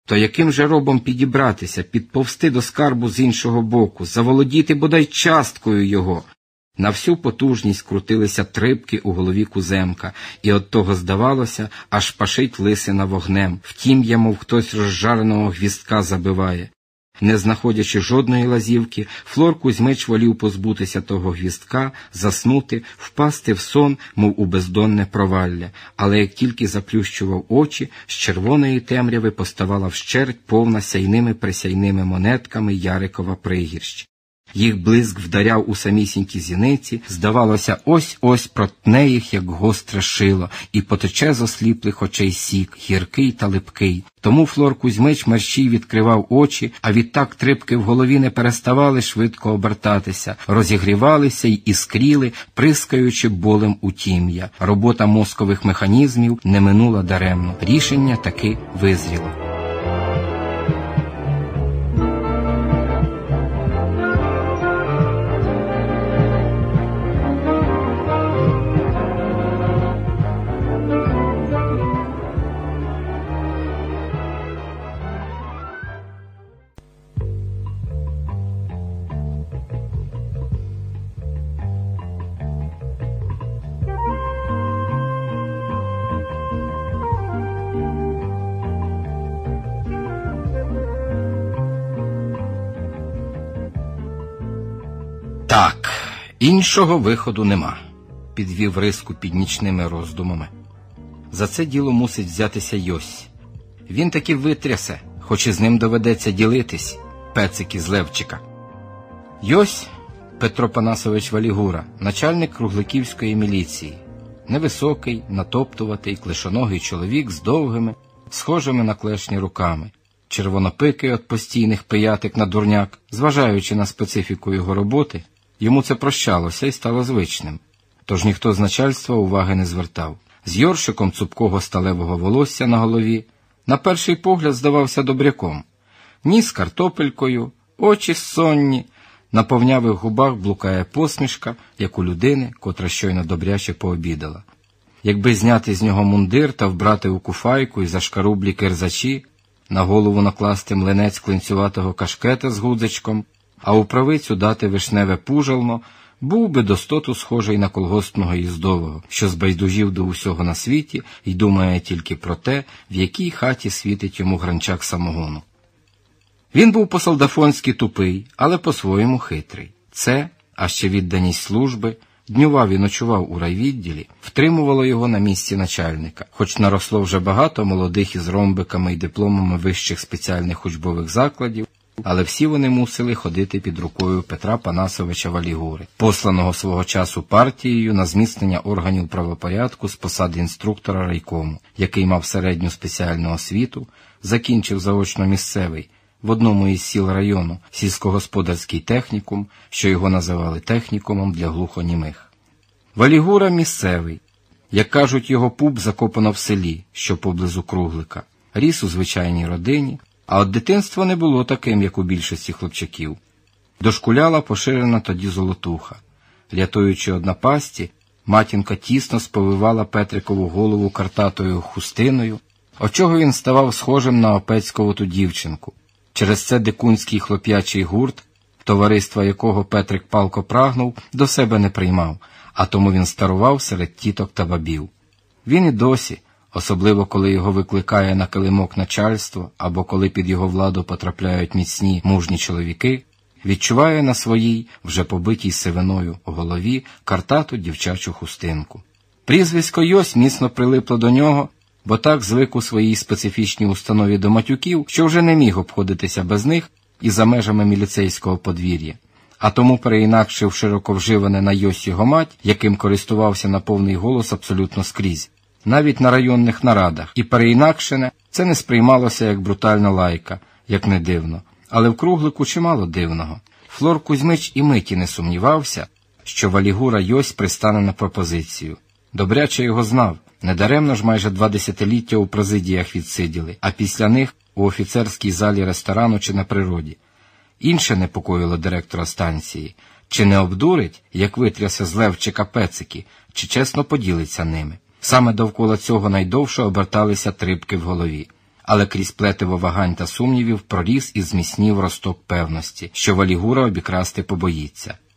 То яким же робом підібратися, підповзти до скарбу з іншого боку, заволодіти бодай часткою його? На всю потужність крутилися трибки у голові Куземка, і от того здавалося, аж пашить лисина вогнем, втім, мов хтось розжареного гвіздка забиває. Не знаходячи жодної лазівки, Флор Кузьмич волів позбутися того гвіздка, заснути, впасти в сон, мов у бездонне провалля. Але як тільки заплющував очі, з червоної темряви поставала вщерть повна сяйними-присяйними монетками Ярикова пригірщ. Їх блиск вдаряв у самісінькі зіниці, здавалося, ось-ось протне їх, як гостре шило, і потече з осліплих очей сік, гіркий та липкий. Тому Флор Кузьмич мерщій відкривав очі, а відтак трибки в голові не переставали швидко обертатися, розігрівалися й іскріли, прискаючи болем у тім'я. Робота мозкових механізмів не минула даремно. Рішення таки визріло. Так, іншого виходу нема, підвів Риску під нічними роздумами. За це діло мусить взятися Йось. Він таки витрясе, хоч і з ним доведеться ділитись, пецик із Левчика. Йось Петро Панасович Валігура, начальник Кругликівської міліції. Невисокий, натоптуватий, клишоногий чоловік з довгими, схожими на клешні руками. Червонопикий від постійних пиятик на дурняк, зважаючи на специфіку його роботи, йому це прощалося і стало звичним. Тож ніхто з начальства уваги не звертав. З йоршиком цупкого сталевого волосся на голові, на перший погляд здавався добряком. Ніс картопелькою, очі сонні, на повнявих губах блукає посмішка, як у людини, котра щойно добряче пообідала. Якби зняти з нього мундир та вбрати у куфайку і зашкарублі кирзачі, на голову накласти млинець клинцюватого кашкета з гудзичком, а у правицю дати вишневе пужално, був би достоту схожий на колгоспного їздового, що збайдужів до усього на світі і думає тільки про те, в якій хаті світить йому гранчак самогону. Він був по-солдафонськи тупий, але по-своєму хитрий. Це, а ще відданість служби, днював і ночував у райвідділі, втримувало його на місці начальника, хоч наросло вже багато молодих із ромбиками і дипломами вищих спеціальних учбових закладів, але всі вони мусили ходити під рукою Петра Панасовича Валігури, посланого свого часу партією на зміцнення органів правопорядку з посади інструктора райкому, який мав середню спеціальну освіту, закінчив заочно місцевий, в одному із сіл району, сільськогосподарський технікум, що його називали технікумом для глухонімих. Валігура місцевий. Як кажуть, його пуп закопано в селі, що поблизу Круглика. Ріс у звичайній родині, а от дитинство не було таким, як у більшості хлопчаків. Дошкуляла поширена тоді золотуха. Рятуючи од напасті, матінка тісно сповивала Петрикову голову картатою хустиною, от чого він ставав схожим на опецькову дівчинку. Через це дикунський хлоп'ячий гурт, товариства якого Петрик палко прагнув, до себе не приймав, а тому він старував серед тіток та бабів. Він і досі, особливо коли його викликає на килимок начальство, або коли під його владу потрапляють міцні, мужні чоловіки, відчуває на своїй, вже побитій сивиною голові, картату дівчачу хустинку. Прізвисько Йось міцно прилипло до нього, бо так звик у своїй специфічній установі до матюків, що вже не міг обходитися без них і за межами міліцейського подвір'я. А тому переінакшив широко вживане на Йось його мать, яким користувався на повний голос абсолютно скрізь. Навіть на районних нарадах. І переінакшене це не сприймалося як брутальна лайка, як не дивно. Але в Круглику чимало дивного. Флор Кузьмич і миті не сумнівався, що Валігура Йось пристане на пропозицію. Добряче його знав. Недаремно ж майже 2 десятиліття у президіях відсиділи, а після них у офіцерській залі ресторану чи на природі. Інше непокоїло директора станції. Чи не обдурить, як витрясе з Левчика пецики, чи чесно поділиться ними. Саме довкола цього найдовше оберталися трибки в голові. але крізь плетиво вагань та сумнівів проріс і зміцнів росток певності, що Валігура обікрасти побоїться.